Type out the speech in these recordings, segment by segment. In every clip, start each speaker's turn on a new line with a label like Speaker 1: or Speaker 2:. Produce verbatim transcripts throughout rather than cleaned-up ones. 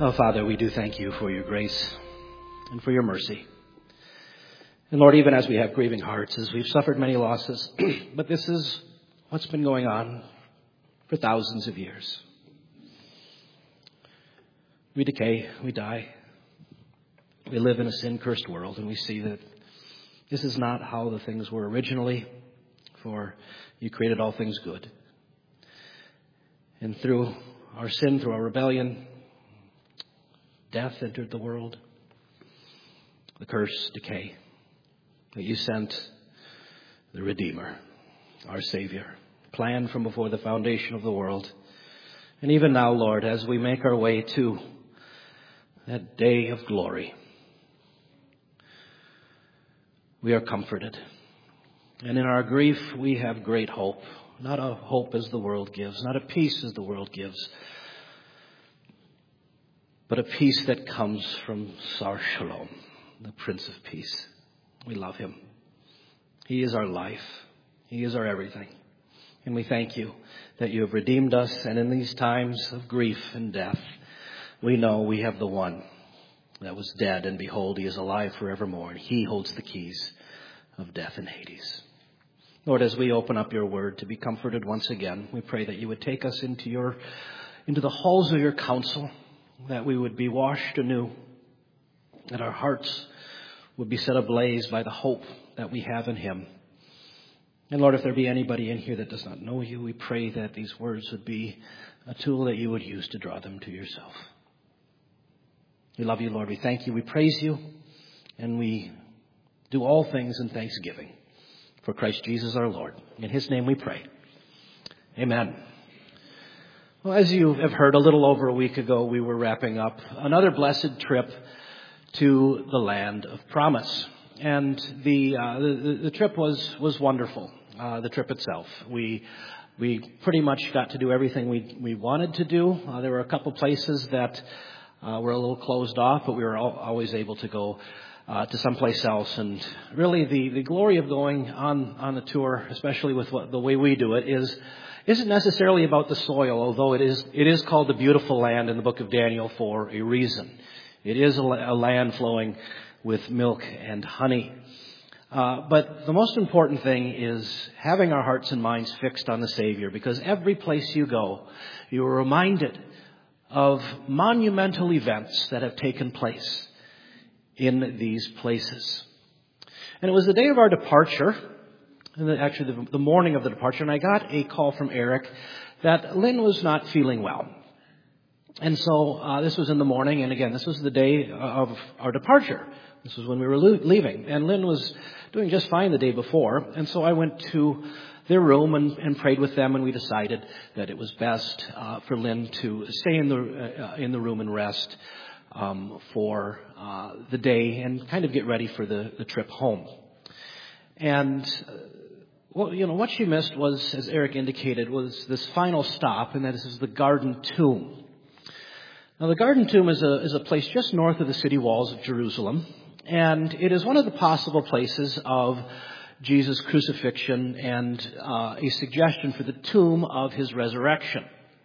Speaker 1: Oh, Father, we do thank you for your grace and for your mercy. And Lord, even as we have grieving hearts, as we've suffered many losses, but this is what's been going on for thousands of years. We decay, we die. We live in a sin-cursed world, and we see that this is not how the things were originally, for you created all things good. And through our sin, through our rebellion, death entered the world, the curse, decay. But you sent the Redeemer, our Savior, planned from before the foundation of the world. And even now, Lord, as we make our way to that day of glory, we are comforted. And in our grief, we have great hope. Not a hope as the world gives, not a peace as the world gives, but a peace that comes from Sar Shalom, the Prince of Peace. We love him. He is our life. He is our everything. And we thank you that you have redeemed us. And in these times of grief and death, we know we have the one that was dead. And behold, he is alive forevermore. And he holds the keys of death and Hades. Lord, as we open up your word to be comforted once again, we pray that you would take us into your, into the halls of your counsel, that we would be washed anew, that our hearts would be set ablaze by the hope that we have in him. And Lord, if there be anybody in here that does not know you, we pray that these words would be a tool that you would use to draw them to yourself. We love you, Lord. We thank you. We praise you. And we do all things in thanksgiving for Christ Jesus our Lord. In his name we pray. Amen. Well, as you have heard, a little over a week ago, we were wrapping up another blessed trip to the land of promise. And the uh, the, the trip was, was wonderful, uh, the trip itself. We we pretty much got to do everything we, we wanted to do. Uh, there were a couple places that uh, were a little closed off, but we were all, always able to go uh, to someplace else. And really the, the glory of going on, on the tour, especially with what, the way we do it, is isn't necessarily about the soil, although it is it is called the beautiful land in the book of Daniel for a reason. It is a, a land flowing with milk and honey. Uh, but the most important thing is having our hearts and minds fixed on the Savior, because every place you go, you are reminded of monumental events that have taken place in these places. And it was the day of our departure, actually the, the morning of the departure, and I got a call from Eric that Lynn was not feeling well. And so uh, this was in the morning, and again, this was the day of our departure. This was when we were lo- leaving, and Lynn was doing just fine the day before. And so I went to their room and, and prayed with them, and we decided that it was best uh, for Lynn to stay in the uh, in the room and rest um, for uh, the day and kind of get ready for the, the trip home. And uh, well, you know, what she missed was, as Eric indicated, was this final stop, and that is the Garden Tomb. Now, the Garden Tomb is a is a place just north of the city walls of Jerusalem, and it is one of the possible places of Jesus' crucifixion and uh, a suggestion for the tomb of his resurrection.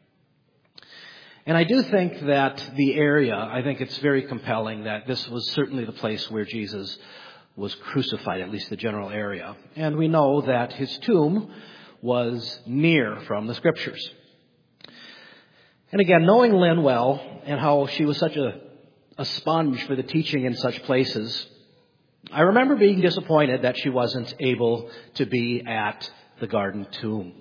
Speaker 1: And I do think that the area, I think it's very compelling that this was certainly the place where Jesus was crucified, at least the general area. And we know that his tomb was near from the Scriptures. And again, knowing Lynn well and how she was such a, a sponge for the teaching in such places, I remember being disappointed that she wasn't able to be at the Garden Tomb.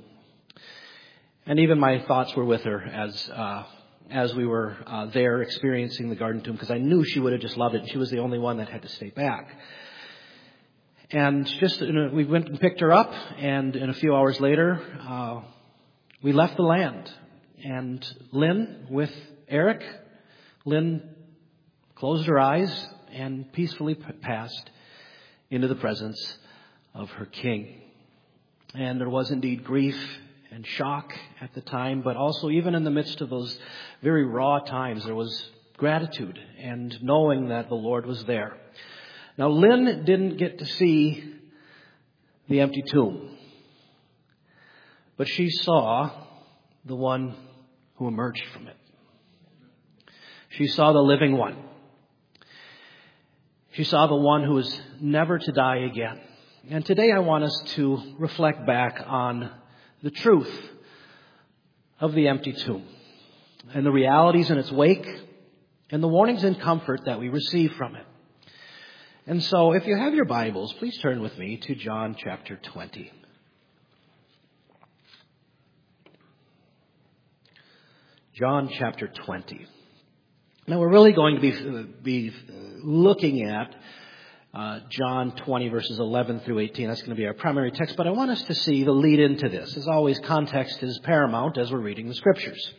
Speaker 1: And even my thoughts were with her as uh, as we were uh, there experiencing the Garden Tomb, because I knew she would have just loved it. She was the only one that had to stay back. And just you know, we went and picked her up, and in a few hours later, uh, we left the land. And Lynn, with Eric, Lynn closed her eyes and peacefully passed into the presence of her King. And there was indeed grief and shock at the time, but also even in the midst of those very raw times, there was gratitude and knowing that the Lord was there. Now, Lynn didn't get to see the empty tomb, but she saw the one who emerged from it. She saw the living one. She saw the one who is never to die again. And today I want us to reflect back on the truth of the empty tomb and the realities in its wake and the warnings and comfort that we receive from it. And so if you have your Bibles, please turn with me to John chapter twenty. John chapter twenty. Now we're really going to be, be looking at uh, John twenty verses eleven through eighteen. That's going to be our primary text, but I want us to see the lead into this. As always, context is paramount as we're reading the Scriptures.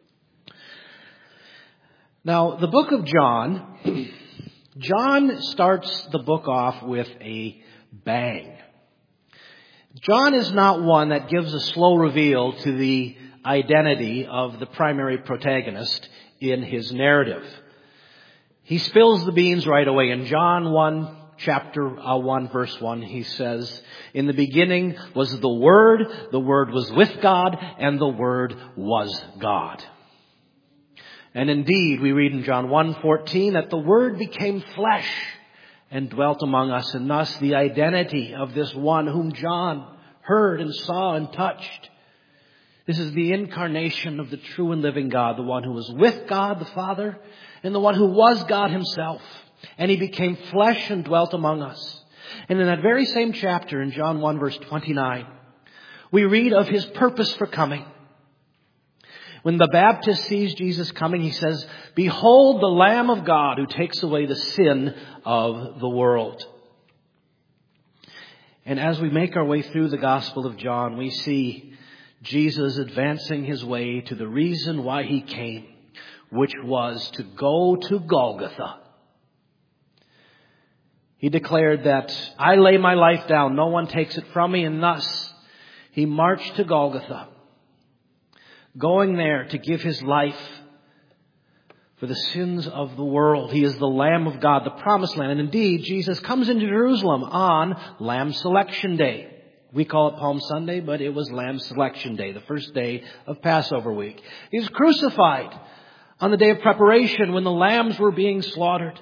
Speaker 1: Now, the book of John, John starts the book off with a bang. John is not one that gives a slow reveal to the identity of the primary protagonist in his narrative. He spills the beans right away. In John one, chapter one, verse one, he says, "In the beginning was the Word, the Word was with God, and the Word was God." And indeed, we read in John one fourteen that the Word became flesh and dwelt among us, and thus the identity of this one whom John heard and saw and touched. This is the incarnation of the true and living God, the one who was with God the Father, and the one who was God himself. And he became flesh and dwelt among us. And in that very same chapter, in John one verse twenty-nine, we read of his purpose for coming. When the Baptist sees Jesus coming, he says, "Behold the Lamb of God who takes away the sin of the world." And as we make our way through the Gospel of John, we see Jesus advancing his way to the reason why he came, which was to go to Golgotha. He declared that, "I lay my life down, no one takes it from me," and thus he marched to Golgotha, going there to give his life for the sins of the world. He is the Lamb of God, the promised Lamb. And indeed, Jesus comes into Jerusalem on Lamb Selection Day. We call it Palm Sunday, but it was Lamb Selection Day, the first day of Passover week. He was crucified on the day of preparation when the lambs were being slaughtered.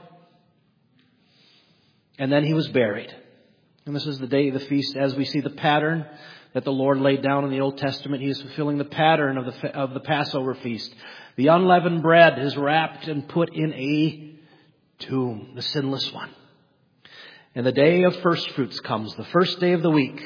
Speaker 1: And then he was buried. And this is the day of the feast as we see the pattern that the Lord laid down in the Old Testament. He is fulfilling the pattern of the of the Passover feast. The unleavened bread is wrapped and put in a tomb, the sinless one. And the day of first fruits comes, the first day of the week.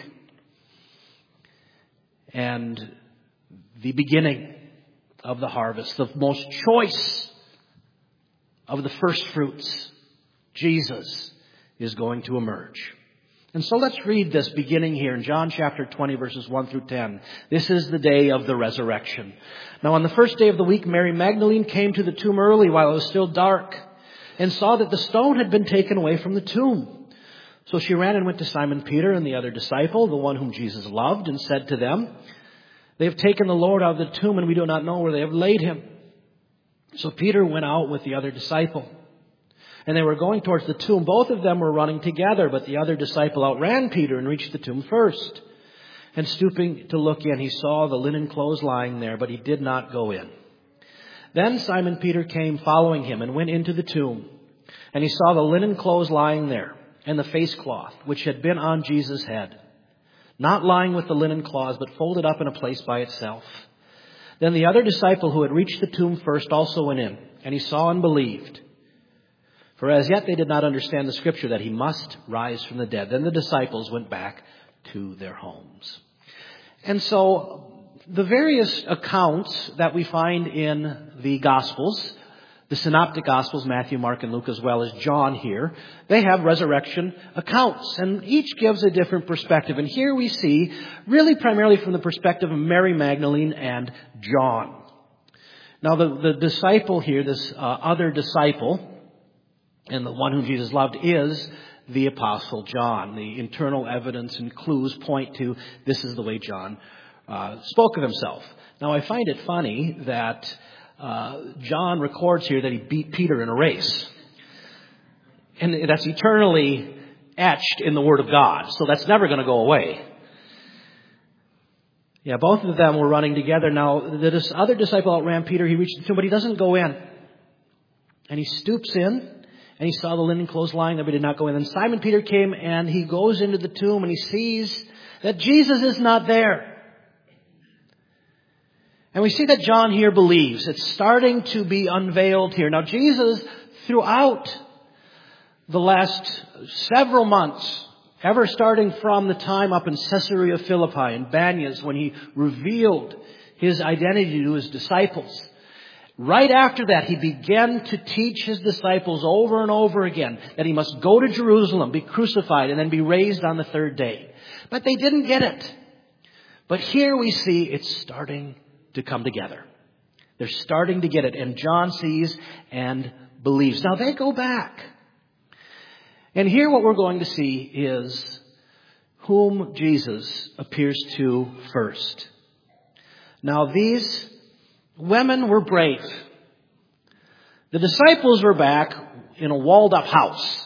Speaker 1: And the beginning of the harvest, the most choice of the first fruits, Jesus is going to emerge. And so let's read this beginning here in John chapter twenty, verses one through ten. This is the day of the resurrection. Now on the first day of the week, Mary Magdalene came to the tomb early while it was still dark and saw that the stone had been taken away from the tomb. So she ran and went to Simon Peter and the other disciple, the one whom Jesus loved, and said to them, "They have taken the Lord out of the tomb, and we do not know where they have laid him." So Peter went out with the other disciple, and they were going towards the tomb. Both of them were running together, but the other disciple outran Peter and reached the tomb first. And stooping to look in, he saw the linen clothes lying there, but he did not go in. Then Simon Peter came following him and went into the tomb. And he saw the linen clothes lying there, and the face cloth, which had been on Jesus' head, not lying with the linen cloths, but folded up in a place by itself. Then the other disciple who had reached the tomb first also went in, and he saw and believed. For as yet they did not understand the scripture that he must rise from the dead. Then the disciples went back to their homes. And so the various accounts that we find in the Gospels, the synoptic Gospels, Matthew, Mark, and Luke, as well as John here, they have resurrection accounts. And each gives a different perspective. And here we see, really primarily from the perspective of Mary Magdalene and John. Now the, the disciple here, this uh, other disciple, and the one whom Jesus loved, is the Apostle John. The internal evidence and clues point to this is the way John uh, spoke of himself. Now I find it funny that uh, John records here that he beat Peter in a race. And that's eternally etched in the Word of God. So that's never going to go away. Yeah, both of them were running together. Now, this other disciple outran Peter. He reached the tomb, but he doesn't go in. And he stoops in, and he saw the linen clothes lying there, but did not go in. Then Simon Peter came, and he goes into the tomb, and he sees that Jesus is not there. And we see that John here believes. It's starting to be unveiled here. Now, Jesus, throughout the last several months, ever starting from the time up in Caesarea Philippi and Banyas, when he revealed his identity to his disciples, right after that, he began to teach his disciples over and over again that he must go to Jerusalem, be crucified, and then be raised on the third day. But they didn't get it. But here we see it's starting to come together. They're starting to get it. And John sees and believes. Now they go back. And here what we're going to see is whom Jesus appears to first. Now these women were brave. The disciples were back in a walled up house.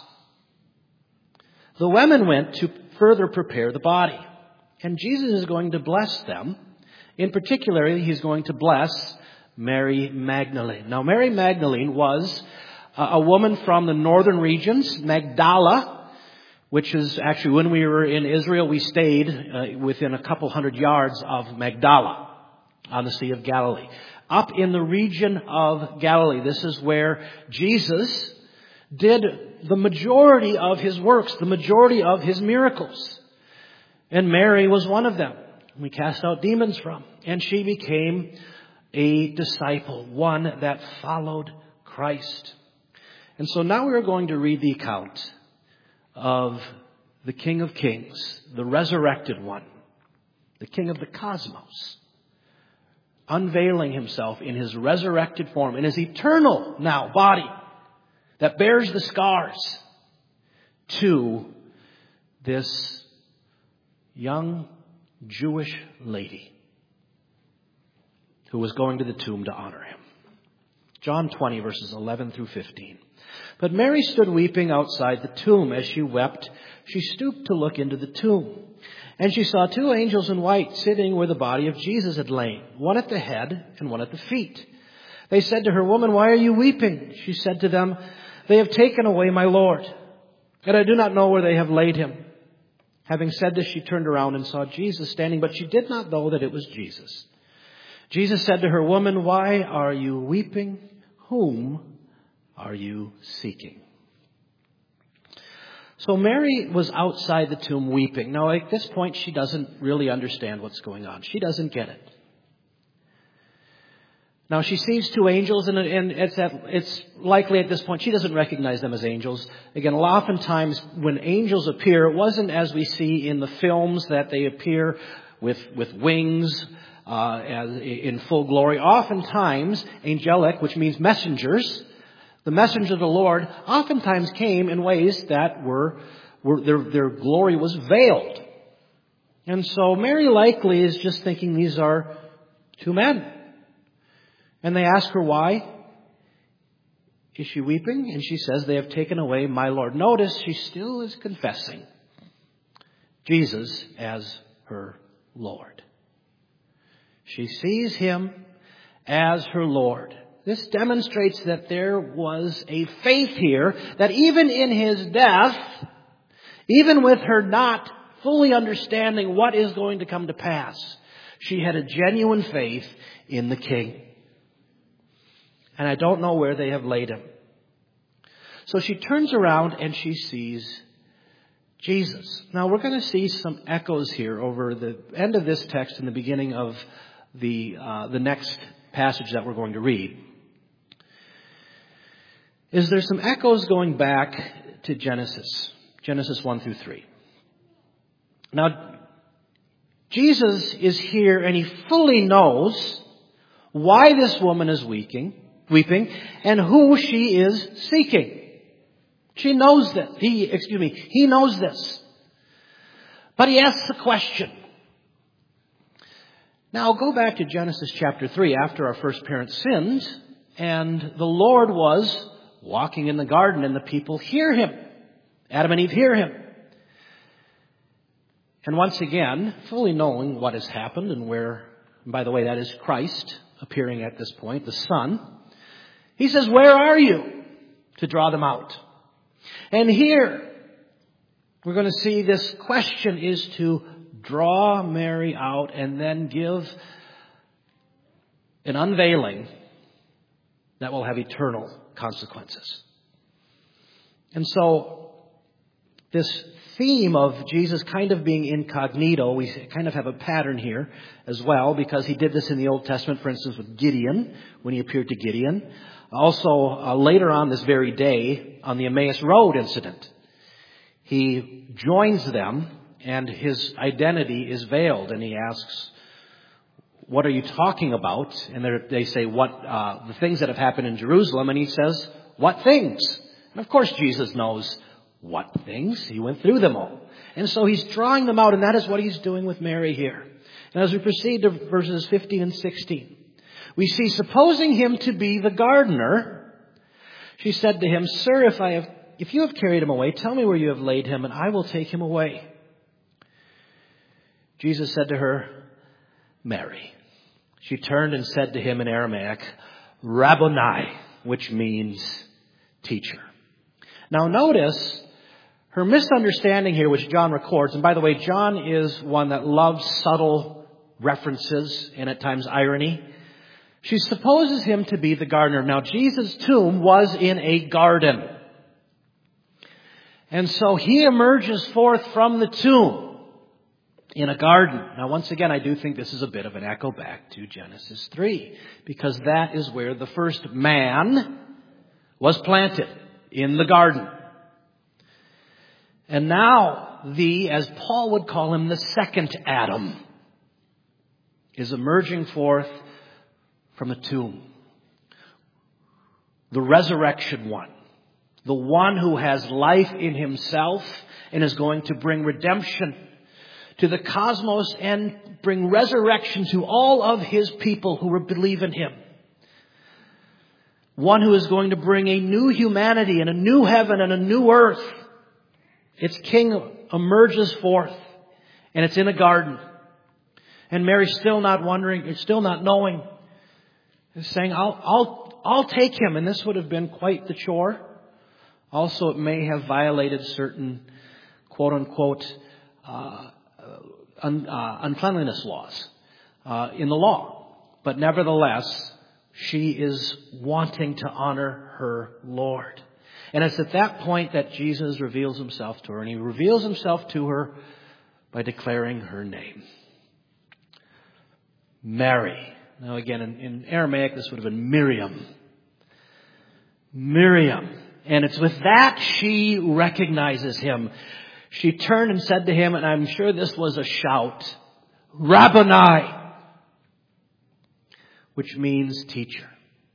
Speaker 1: The women went to further prepare the body. And Jesus is going to bless them. In particular, he's going to bless Mary Magdalene. Now, Mary Magdalene was a woman from the northern regions, Magdala, which is actually when we were in Israel, we stayed uh, within a couple hundred yards of Magdala on the Sea of Galilee. Up in the region of Galilee, this is where Jesus did the majority of his works, the majority of his miracles. And Mary was one of them. We cast out demons from. And she became a disciple, one that followed Christ. And so now we are going to read the account of the King of Kings, the resurrected one, the King of the cosmos, unveiling himself in his resurrected form, in his eternal now body that bears the scars, to this young Jewish lady who was going to the tomb to honor him. John twenty, verses eleven through fifteen. But Mary stood weeping outside the tomb. As she wept, she stooped to look into the tomb. And she saw two angels in white sitting where the body of Jesus had lain, one at the head and one at the feet. They said to her, "Woman, why are you weeping?" She said to them, "They have taken away my Lord, and I do not know where they have laid him." Having said this, she turned around and saw Jesus standing, but she did not know that it was Jesus. Jesus said to her, "Woman, why are you weeping? Whom are you seeking?" So Mary was outside the tomb weeping. Now, at this point, she doesn't really understand what's going on. She doesn't get it. Now, she sees two angels, and it's, at, it's likely at this point she doesn't recognize them as angels. Again, oftentimes when angels appear, it wasn't as we see in the films that they appear with, with wings uh, as, in full glory. Oftentimes, angelic, which means messengers, the messengers of the Lord, oftentimes came in ways that were, were their, their glory was veiled. And so Mary likely is just thinking these are two men. And they ask her why. Is she weeping? And she says, "They have taken away my Lord." Notice she still is confessing Jesus as her Lord. She sees him as her Lord. This demonstrates that there was a faith here that even in his death, even with her not fully understanding what is going to come to pass, she had a genuine faith in the King. And I don't know where they have laid him. So she turns around and she sees Jesus. Now we're going to see some echoes here over the end of this text and the beginning of the uh, the next passage that we're going to read. Is there some echoes going back to Genesis, Genesis one through three. Now, Jesus is here and he fully knows why this woman is weeping. Weeping, and who she is seeking. She knows this. He, excuse me, he knows this. But he asks a question. Now go back to Genesis chapter three, after our first parent sinned, and the Lord was walking in the garden, and the people hear him. Adam and Eve hear him. And once again, fully knowing what has happened and where, and by the way, that is Christ appearing at this point, the Son. He says, "Where are you?" to draw them out. And here, we're going to see this question is to draw Mary out and then give an unveiling that will have eternal consequences. And so, this theme of Jesus kind of being incognito, we kind of have a pattern here as well, because he did this in the Old Testament, for instance, with Gideon, when he appeared to Gideon. Also, uh, later on this very day, on the Emmaus Road incident, he joins them and his identity is veiled, and he asks, what are you talking about? And they say, what, uh, the things that have happened in Jerusalem. And he says, what things? And of course Jesus knows what things. He went through them all. And so he's drawing them out, and that is what he's doing with Mary here. And as we proceed to verses fifteen and sixteen, we see, supposing him to be the gardener, she said to him, Sir, if I have, if you have carried him away, tell me where you have laid him, and I will take him away. Jesus said to her, Mary. She turned and said to him in Aramaic, Rabboni, which means teacher. Now notice her misunderstanding here, which John records. And by the way, John is one that loves subtle references and at times irony. She supposes him to be the gardener. Now Jesus' tomb was in a garden. And so he emerges forth from the tomb in a garden. Now, once again, I do think this is a bit of an echo back to Genesis three, because that is where the first man was planted, in the garden. And now, the, as Paul would call him, the second Adam is emerging forth from the tomb. The resurrection one. The one who has life in himself and is going to bring redemption to the cosmos and bring resurrection to all of his people who believe in him. One who is going to bring a new humanity and a new heaven and a new earth. Its king emerges forth, and it's in a garden. And Mary's still not wondering, still not knowing, is saying, I'll, I'll, I'll take him. And this would have been quite the chore. Also, it may have violated certain quote unquote, uh, Un, uh, uncleanliness laws uh, in the law. But nevertheless, she is wanting to honor her Lord. And it's at that point that Jesus reveals himself to her. And he reveals himself to her by declaring her name. Mary. Now again, in, in Aramaic, this would have been Miriam. Miriam. And it's with that she recognizes him. She turned and said to him, and I'm sure this was a shout, Rabboni, which means teacher.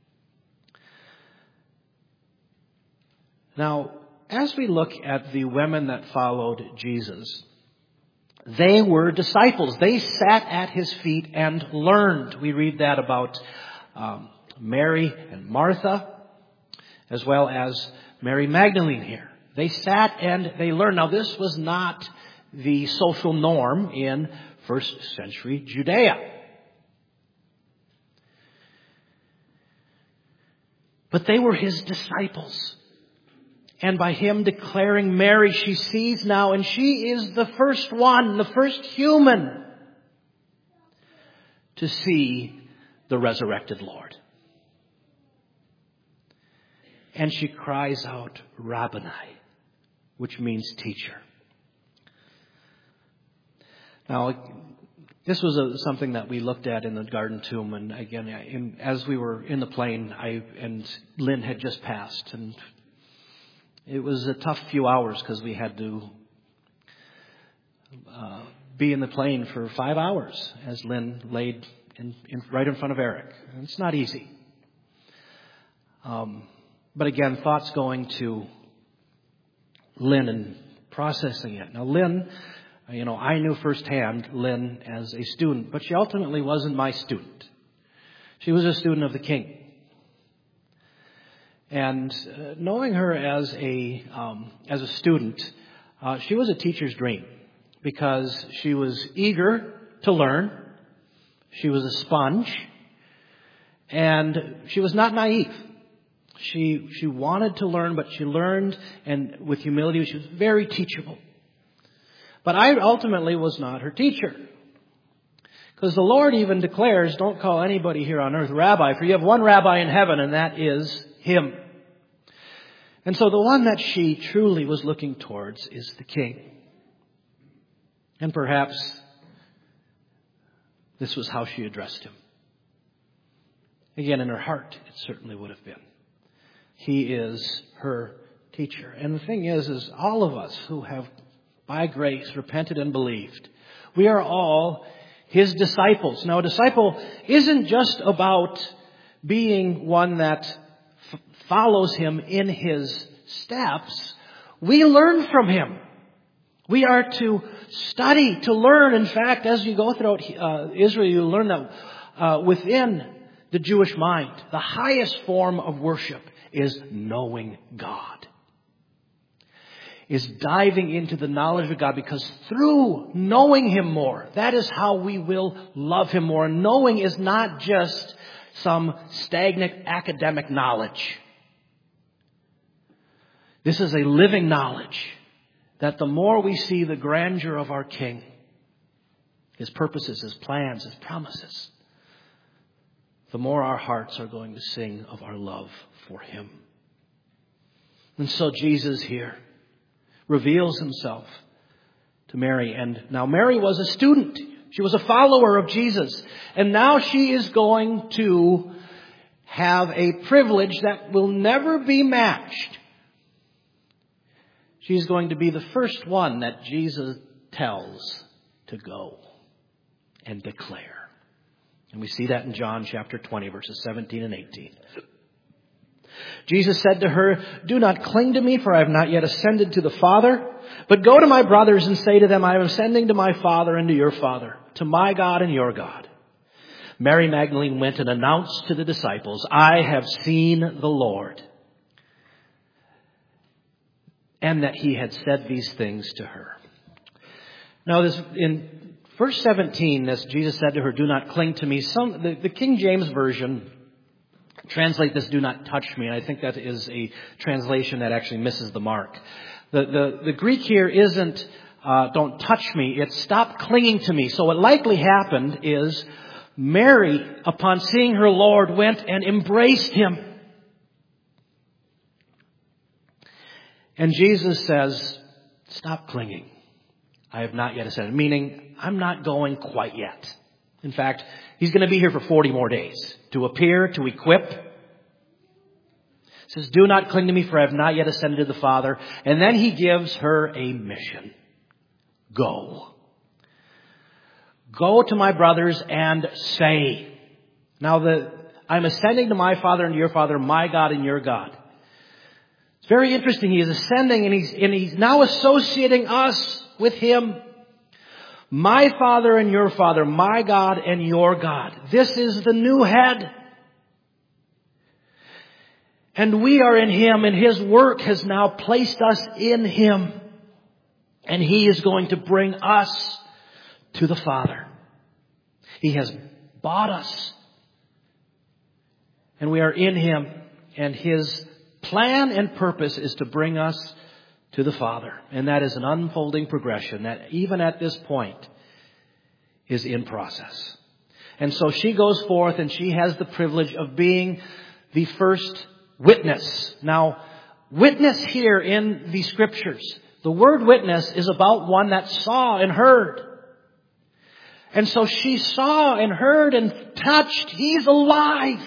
Speaker 1: Now, as we look at the women that followed Jesus, they were disciples. They sat at his feet and learned. We read that about um, Mary and Martha, as well as Mary Magdalene here. They sat and they learned. Now, this was not the social norm in first century Judea. But they were his disciples. And by him declaring Mary, she sees now, and she is the first one, the first human to see the resurrected Lord. And she cries out, Rabboni, which means teacher. Now, this was a, something that we looked at in the garden tomb. And again, in, as we were in the plane, I and Lynn had just passed. And it was a tough few hours because we had to uh, be in the plane for five hours as Lynn laid in, in, right in front of Eric. And it's not easy. Um, but again, thoughts going to Lynn and processing it. Now, Lynn, you know, I knew firsthand Lynn as a student, but she ultimately wasn't my student. She was a student of the King. And uh, knowing her as a um, as a student, uh, she was a teacher's dream because she was eager to learn. She was a sponge, and she was not naive. She, she wanted to learn, but she learned, and with humility, she was very teachable. But I ultimately was not her teacher. Because the Lord even declares, don't call anybody here on earth rabbi, for you have one rabbi in heaven, and that is Him. And so the one that she truly was looking towards is the King. And perhaps this was how she addressed Him. Again, in her heart, it certainly would have been. He is her teacher. And the thing is, is all of us who have, by grace, repented and believed, we are all His disciples. Now, a disciple isn't just about being one that f- follows Him in His steps. We learn from Him. We are to study, to learn. In fact, as you go throughout uh, Israel, you learn that uh, within the Jewish mind, the highest form of worship is knowing God. Is diving into the knowledge of God, because through knowing Him more, that is how we will love Him more. And knowing is not just some stagnant academic knowledge. This is a living knowledge that the more we see the grandeur of our King, His purposes, His plans, His promises, the more our hearts are going to sing of our love for Him. And so Jesus here reveals Himself to Mary. And now Mary was a student. She was a follower of Jesus. And now she is going to have a privilege that will never be matched. She's going to be the first one that Jesus tells to go and declare. And we see that in John chapter twenty, verses seventeen and eighteen. Jesus said to her, "Do not cling to me, for I have not yet ascended to the Father. But go to my brothers and say to them, I am ascending to my Father and to your Father, to my God and your God." Mary Magdalene went and announced to the disciples, "I have seen the Lord." And that He had said these things to her. Now, this in verse seventeen, as Jesus said to her, "Do not cling to me." Some the, the King James Version translate this, "Do not touch me." And I think that is a translation that actually misses the mark. The, the, the Greek here isn't uh, "don't touch me." It's "stop clinging to me." So what likely happened is Mary, upon seeing her Lord, went and embraced Him. And Jesus says, "Stop clinging. I have not yet ascended." Meaning, I'm not going quite yet. In fact, He's going to be here for forty more days to appear, to equip. He says, "Do not cling to me, for I have not yet ascended to the Father." And then He gives her a mission. Go. Go to my brothers and say. Now, the I'm ascending to my Father and your Father, my God and your God. It's very interesting. He is ascending and he's, and he's now associating us with Him. My Father and your Father, my God and your God. This is the new head. And we are in Him, and His work has now placed us in Him. And He is going to bring us to the Father. He has bought us. And we are in Him, and His plan and purpose is to bring us to the Father. And that is an unfolding progression that even at this point is in process. And so she goes forth and she has the privilege of being the first witness. Now, witness here in the Scriptures, the word witness is about one that saw and heard. And so she saw and heard and touched. He's alive.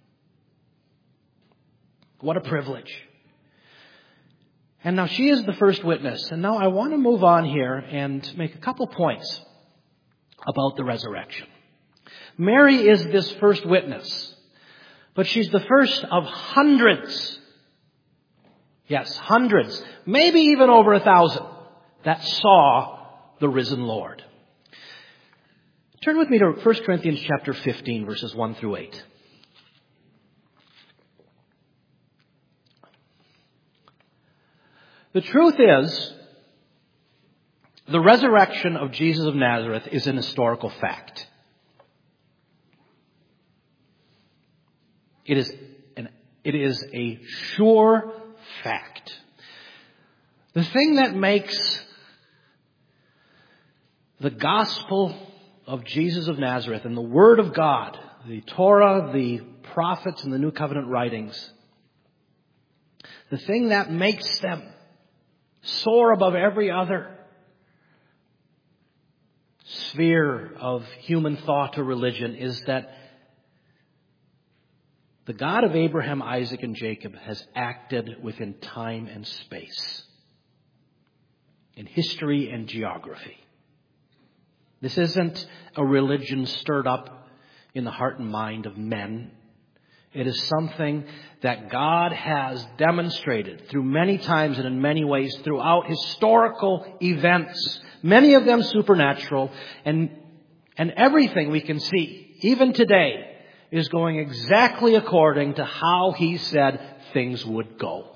Speaker 1: What a privilege. And now she is the first witness. And now I want to move on here and make a couple points about the resurrection. Mary is this first witness, but she's the first of hundreds. Yes, hundreds, maybe even over a thousand that saw the risen Lord. Turn with me to First Corinthians chapter fifteen, verses one through eight. The truth is, the resurrection of Jesus of Nazareth is an historical fact. It is an It is a sure fact. The thing that makes the gospel of Jesus of Nazareth and the Word of God, the Torah, the prophets, and the New Covenant writings, the thing that makes them soar above every other sphere of human thought or religion is that the God of Abraham, Isaac, and Jacob has acted within time and space, in history and geography. This isn't a religion stirred up in the heart and mind of men. It is something that God has demonstrated through many times and in many ways throughout historical events, many of them supernatural, and, and everything we can see, even today, is going exactly according to how He said things would go.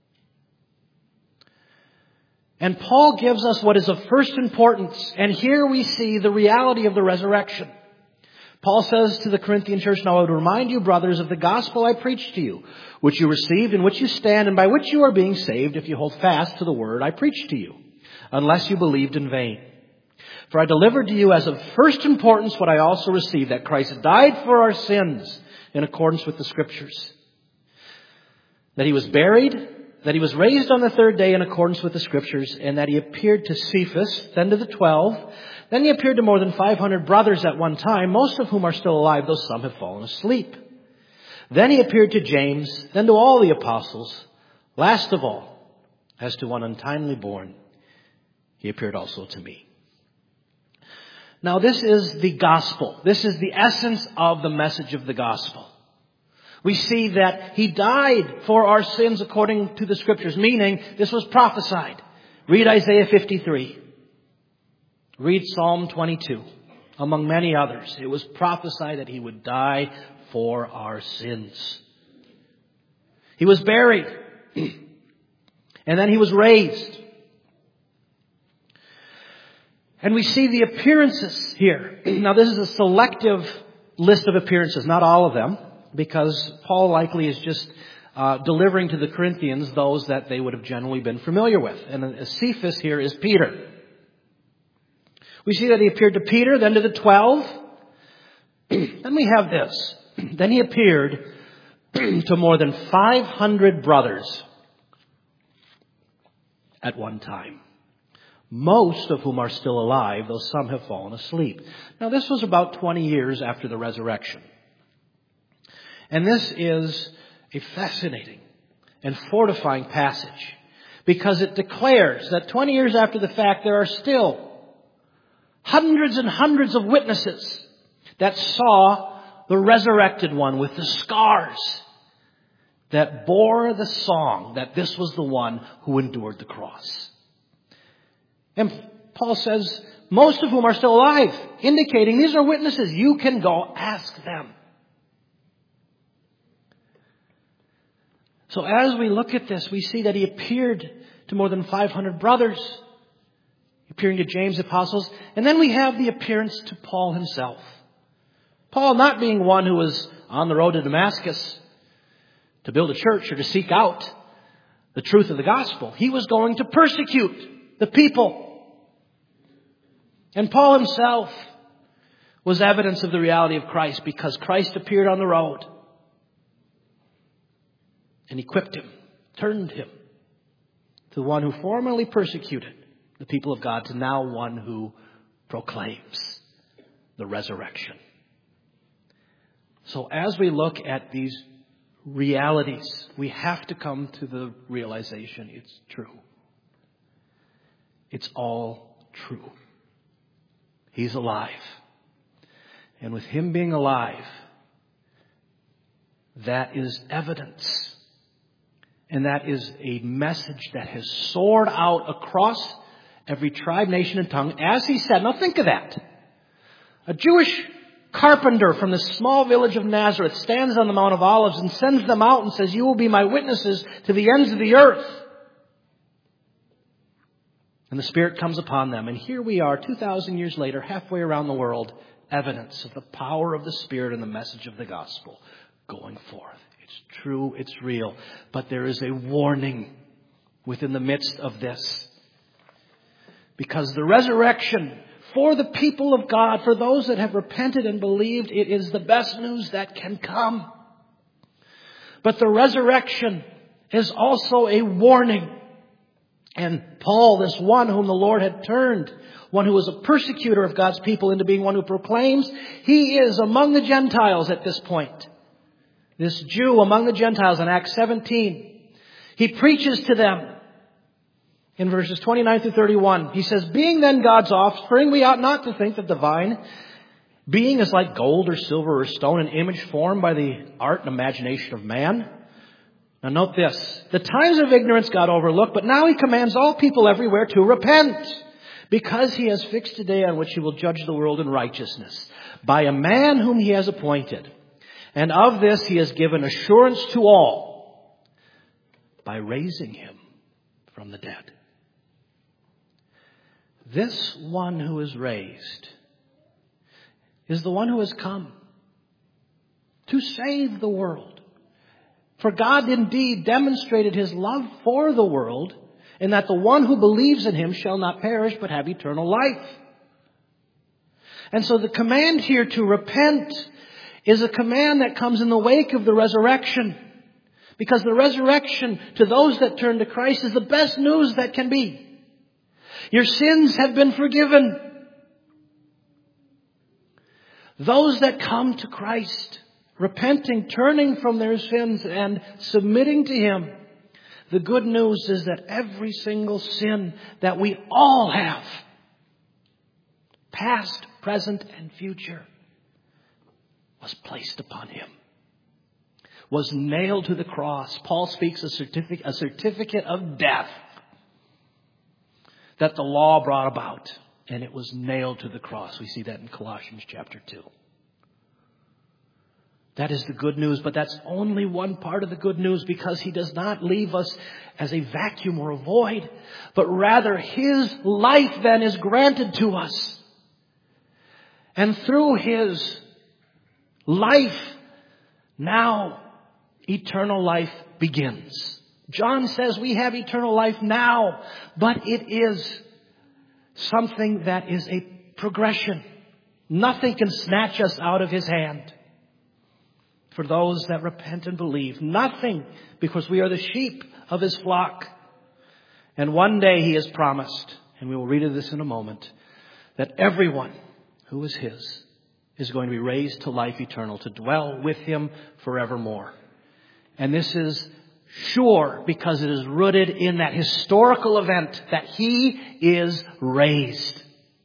Speaker 1: And Paul gives us what is of first importance, and here we see the reality of the resurrection. Paul says to the Corinthian church, "Now I would remind you, brothers, of the gospel I preached to you, which you received, in which you stand, and by which you are being saved, if you hold fast to the word I preached to you, unless you believed in vain. For I delivered to you as of first importance what I also received, that Christ died for our sins in accordance with the Scriptures, that He was buried, that He was raised on the third day in accordance with the Scriptures, and that He appeared to Cephas, then to the twelve. Then He appeared to more than five hundred brothers at one time, most of whom are still alive, though some have fallen asleep. Then He appeared to James, then to all the apostles. Last of all, as to one untimely born, He appeared also to me." Now this is the gospel. This is the essence of the message of the gospel. We see that He died for our sins according to the Scriptures, meaning this was prophesied. Read Isaiah fifty-three. Read Psalm twenty-two. Among many others, it was prophesied that He would die for our sins. He was buried. And then He was raised. And we see the appearances here. Now this is a selective list of appearances, not all of them, because Paul likely is just uh, delivering to the Corinthians those that they would have generally been familiar with. And Cephas here is Peter. We see that He appeared to Peter, then to the twelve. Then we have this. Then He appeared to more than five hundred brothers at one time, most of whom are still alive, though some have fallen asleep. Now this was about twenty years after the resurrection. And this is a fascinating and fortifying passage, because it declares that twenty years after the fact, there are still hundreds and hundreds of witnesses that saw the resurrected one with the scars that bore the song that this was the one who endured the cross. And Paul says, most of whom are still alive, indicating these are witnesses. You can go ask them. So as we look at this, we see that He appeared to more than five hundred brothers, appearing to James, apostles, and then we have the appearance to Paul himself. Paul not being one who was on the road to Damascus to build a church or to seek out the truth of the gospel. He was going to persecute the people. And Paul himself was evidence of the reality of Christ, because Christ appeared on the road and equipped him, turned him to one who formerly persecuted the people of God to now one who proclaims the resurrection. So as we look at these realities, we have to come to the realization it's true. It's all true. He's alive. And with Him being alive, that is evidence. And that is a message that has soared out across every tribe, nation, and tongue. As He said, now think of that. A Jewish carpenter from the small village of Nazareth stands on the Mount of Olives and sends them out and says, "You will be my witnesses to the ends of the earth." And the Spirit comes upon them. And here we are, two thousand years later, halfway around the world, evidence of the power of the Spirit and the message of the gospel going forth. It's true. It's real. But there is a warning within the midst of this. Because the resurrection for the people of God, for those that have repented and believed, it is the best news that can come. But the resurrection is also a warning. And Paul, this one whom the Lord had turned, one who was a persecutor of God's people into being one who proclaims, he is among the Gentiles at this point. This Jew among the Gentiles in Acts seventeen. He preaches to them in verses twenty-nine through thirty-one. He says, being then God's offspring, we ought not to think that the vine, being is like gold or silver or stone, an image formed by the art and imagination of man. Now note this. The times of ignorance God overlooked, but now he commands all people everywhere to repent, because he has fixed a day on which he will judge the world in righteousness by a man whom he has appointed. And of this he has given assurance to all by raising him from the dead. This one who is raised is the one who has come to save the world. For God indeed demonstrated his love for the world in that the one who believes in him shall not perish but have eternal life. And so the command here to repent is a command that comes in the wake of the resurrection. Because the resurrection to those that turn to Christ is the best news that can be. Your sins have been forgiven. Those that come to Christ, repenting, turning from their sins and submitting to him, the good news is that every single sin that we all have, past, present, and future, was placed upon him, was nailed to the cross. Paul speaks a certificate, a certificate of death that the law brought about, and it was nailed to the cross. We see that in Colossians chapter two. That is the good news, but that's only one part of the good news, because he does not leave us as a vacuum or a void, but rather his life then is granted to us. And through his life, now eternal life begins. John says we have eternal life now, but it is something that is a progression. Nothing can snatch us out of his hand. For those that repent and believe, nothing, because we are the sheep of his flock. And one day he has promised, and we will read of this in a moment, that everyone who is his is going to be raised to life eternal, to dwell with him forevermore. And this is sure because it is rooted in that historical event that he is raised.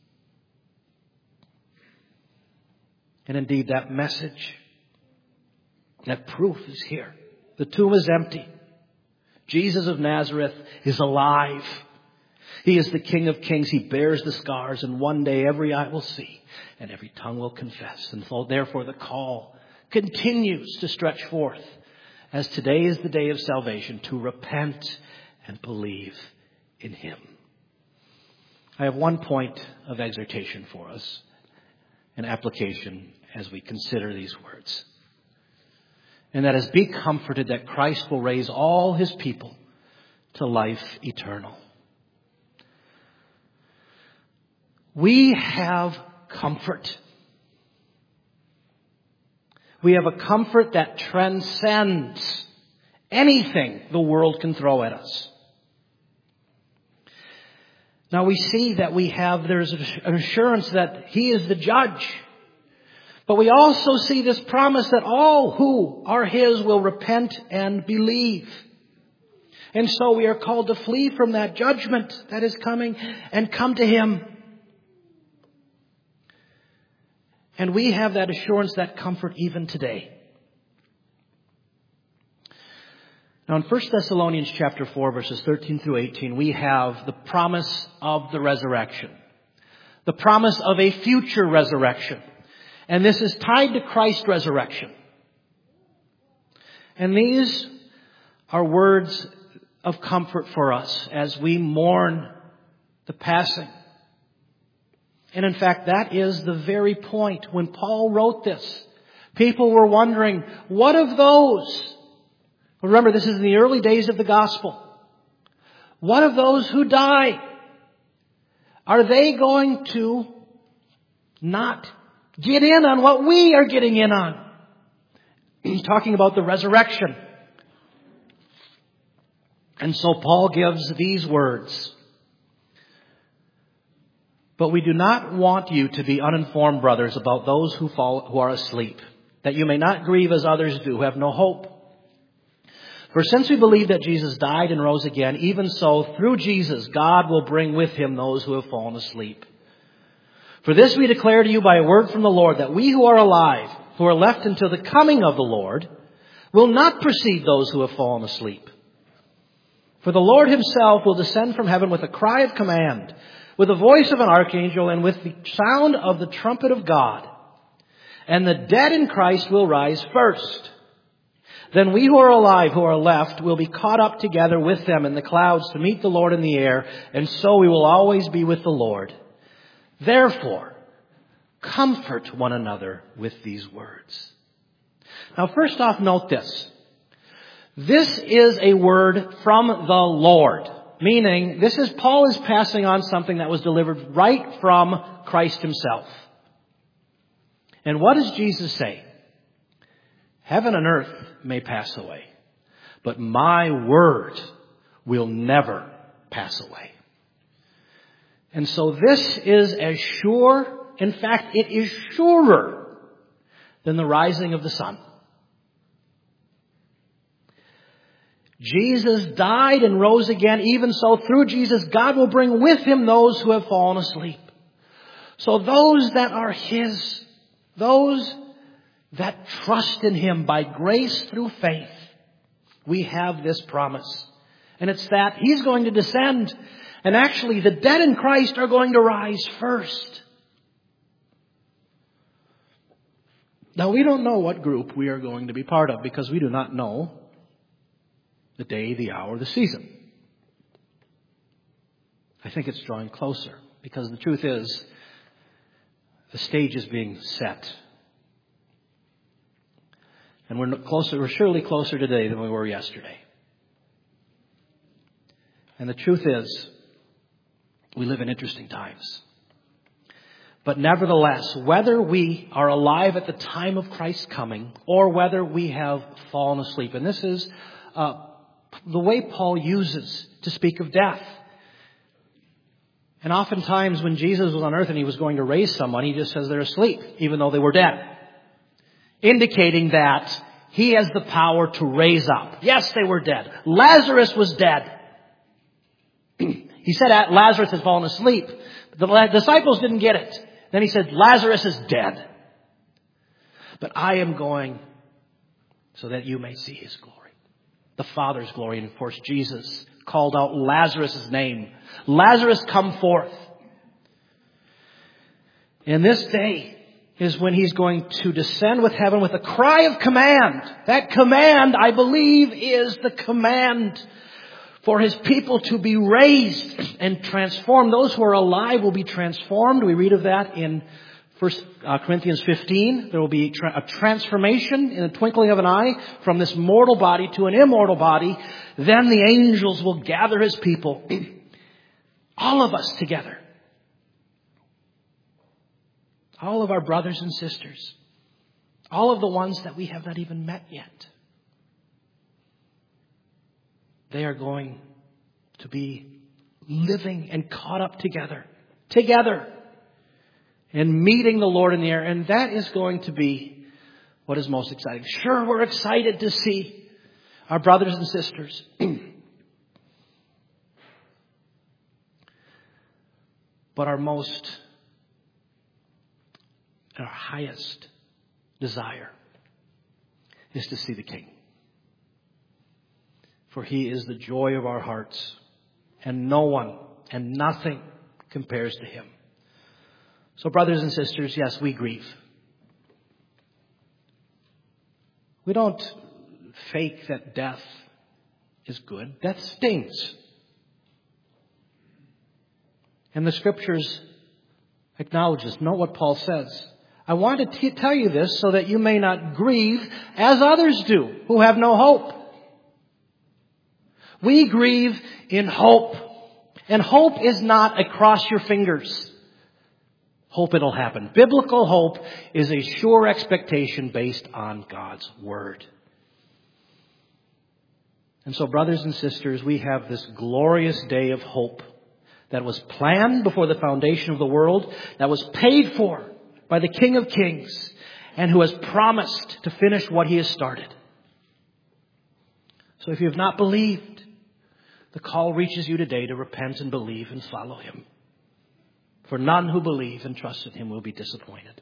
Speaker 1: And indeed, that message, that proof is here. The tomb is empty. Jesus of Nazareth is alive. He is the King of Kings. He bears the scars, and one day every eye will see and every tongue will confess. And so therefore the call continues to stretch forth, as today is the day of salvation, to repent and believe in him. I have one point of exhortation for us, an application as we consider these words. And that is, be comforted that Christ will raise all his people to life eternal. We have comfort. We have a comfort that transcends anything the world can throw at us. Now we see that we have, there's an assurance that he is the judge. But we also see this promise that all who are his will repent and believe. And so we are called to flee from that judgment that is coming and come to him. And we have that assurance, that comfort even today. Now in First Thessalonians chapter four, verses thirteen through eighteen, we have the promise of the resurrection. The promise of a future resurrection. And this is tied to Christ's resurrection. And these are words of comfort for us as we mourn the passing. And in fact, that is the very point when Paul wrote this. People were wondering, what of those Remember, this is in the early days of the gospel. What of those who die? Are they going to not get in on what we are getting in on? He's talking about the resurrection. And so Paul gives these words. But we do not want you to be uninformed, brothers, about those who fall, who are asleep, that you may not grieve as others do, who have no hope. For since we believe that Jesus died and rose again, even so, through Jesus, God will bring with him those who have fallen asleep. For this we declare to you by a word from the Lord, that we who are alive, who are left until the coming of the Lord, will not precede those who have fallen asleep. For the Lord himself will descend from heaven with a cry of command, with the voice of an archangel, and with the sound of the trumpet of God. And the dead in Christ will rise first. Then we who are alive, who are left, will be caught up together with them in the clouds to meet the Lord in the air, and so we will always be with the Lord. Therefore, comfort one another with these words. Now, first off, note this. This is a word from the Lord, meaning this is Paul is passing on something that was delivered right from Christ himself. And what does Jesus say? Heaven and earth may pass away, but my word will never pass away. And so this is as sure, in fact, it is surer than the rising of the sun. Jesus died and rose again. Even so, through Jesus, God will bring with him those who have fallen asleep. So those that are his, those that trust in him by grace through faith, we have this promise. And it's that he's going to descend. And actually, the dead in Christ are going to rise first. Now, we don't know what group we are going to be part of because we do not know the day, the hour, the season. I think it's drawing closer because the truth is the stage is being set. And we're closer, we're surely closer today than we were yesterday. And the truth is, we live in interesting times. But nevertheless, whether we are alive at the time of Christ's coming or whether we have fallen asleep, and this is uh, the way Paul uses to speak of death. And oftentimes when Jesus was on earth and he was going to raise someone, he just says they're asleep, even though they were dead. Indicating that he has the power to raise up. Yes, they were dead. Lazarus was dead. He said Lazarus has fallen asleep. The disciples didn't get it. Then he said, Lazarus is dead. But I am going so that you may see his glory. The Father's glory. And of course, Jesus called out Lazarus' name. Lazarus, come forth. And this day is when he's going to descend with heaven with a cry of command. That command, I believe, is the command for his people to be raised and transformed. Those who are alive will be transformed. We read of that in First Corinthians fifteen. There will be a transformation in the twinkling of an eye from this mortal body to an immortal body. Then the angels will gather his people, all of us together. All of our brothers and sisters. All of the ones that we have not even met yet. They are going to be living and caught up together. Together. And meeting the Lord in the air. And that is going to be what is most exciting. Sure, we're excited to see our brothers and sisters. But our most, our highest desire is to see the King. For he is the joy of our hearts. And no one and nothing compares to him. So brothers and sisters, yes, we grieve. We don't fake that death is good. Death stings. And the scriptures acknowledge this. Note what Paul says. I want to t- tell you this so that you may not grieve as others do, who have no hope. We grieve in hope. And hope is not a cross your fingers. Hope it'll happen. Biblical hope is a sure expectation based on God's Word. And so, brothers and sisters, we have this glorious day of hope that was planned before the foundation of the world, that was paid for by the King of Kings, and who has promised to finish what He has started. So if you have not believed, the call reaches you today to repent and believe and follow Him. For none who believe and trust in Him will be disappointed.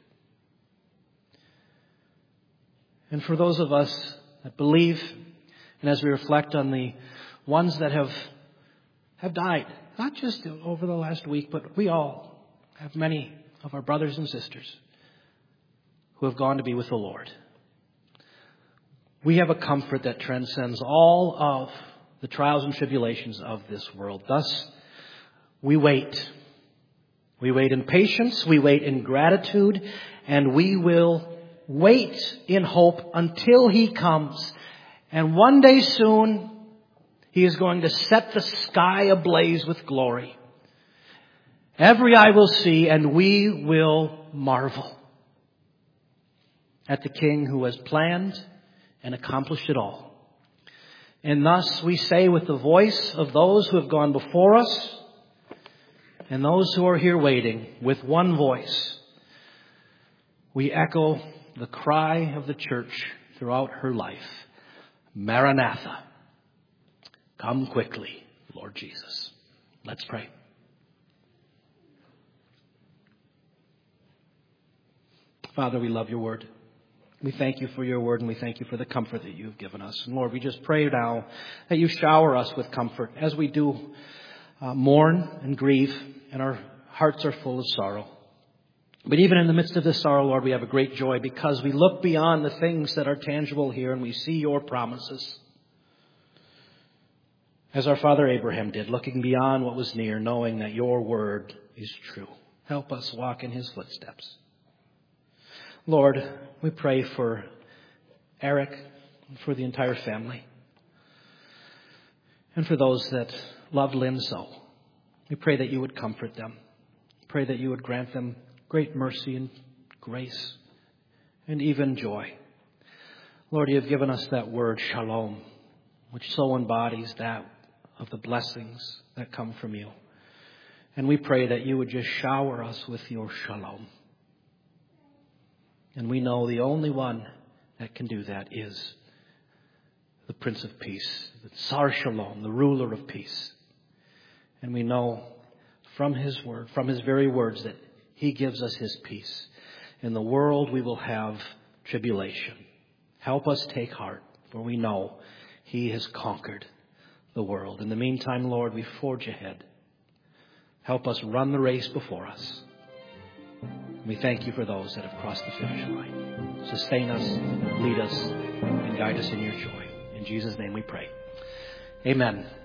Speaker 1: And for those of us that believe, and as we reflect on the ones that have have died, not just over the last week, but we all have many of our brothers and sisters who have gone to be with the Lord. We have a comfort that transcends all of the trials and tribulations of this world. Thus, we wait. We wait in patience, we wait in gratitude, and we will wait in hope until He comes. And one day soon, He is going to set the sky ablaze with glory. Every eye will see, and we will marvel at the King who has planned and accomplished it all. And thus we say with the voice of those who have gone before us and those who are here waiting, with one voice, we echo the cry of the church throughout her life. Maranatha, come quickly, Lord Jesus. Let's pray. Father, we love your word. We thank you for your word, and we thank you for the comfort that you've given us. And Lord, we just pray now that you shower us with comfort as we do uh, mourn and grieve, and our hearts are full of sorrow. But even in the midst of this sorrow, Lord, we have a great joy because we look beyond the things that are tangible here and we see your promises. As our father Abraham did, looking beyond what was near, knowing that your word is true. Help us walk in his footsteps. Lord, we pray for Eric and for the entire family. And for those that love Lynn so. We pray that you would comfort them. Pray that you would grant them great mercy and grace and even joy. Lord, you have given us that word, shalom, which so embodies that of the blessings that come from you. And we pray that you would just shower us with your shalom. And we know the only one that can do that is the Prince of Peace, the Sar Shalom, the ruler of peace. And we know from his word, from his very words, that he gives us his peace. In the world we will have tribulation. Help us take heart, for we know he has conquered the world. In the meantime, Lord, we forge ahead. Help us run the race before us. We thank you for those that have crossed the finish line. Sustain us, lead us, and guide us in your joy. In Jesus' name we pray. Amen.